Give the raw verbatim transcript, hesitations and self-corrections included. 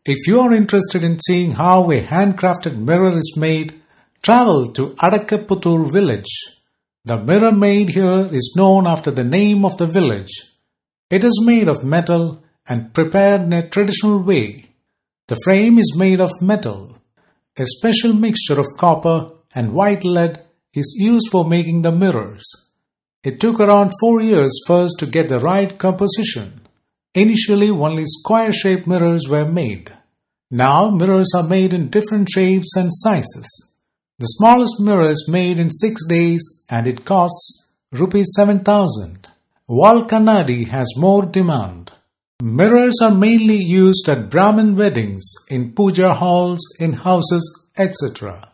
If you are interested in seeing how a handcrafted mirror is made, travel to Adakaputtur village. The mirror made here is known after the name of the village. It is made of metal and prepared in a traditional way. The frame is made of metal. A special mixture of copper and white lead is used for making the mirrors. It took around four years first to get the right composition. Initially, only square-shaped mirrors were made. Now, mirrors are made in different shapes and sizes. The smallest mirror is made in six days and it costs rupees seven thousand. Wall Kannadi has more demand. Mirrors are mainly used at Brahmin weddings, in puja halls, in houses, et cetera.